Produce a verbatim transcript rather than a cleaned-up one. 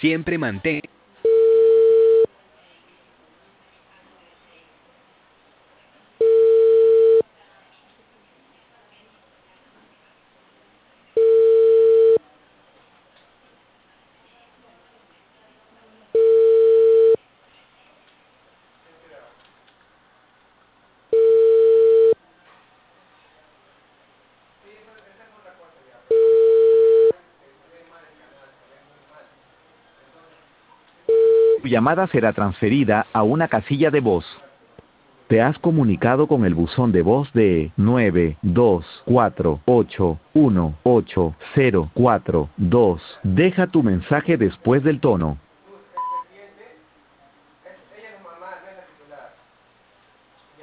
Siempre mantén... Tu llamada será transferida a una casilla de voz. Te has comunicado con el buzón de voz de nueve dos cuatro ocho uno ocho cero cuatro dos. Deja tu mensaje después del tono.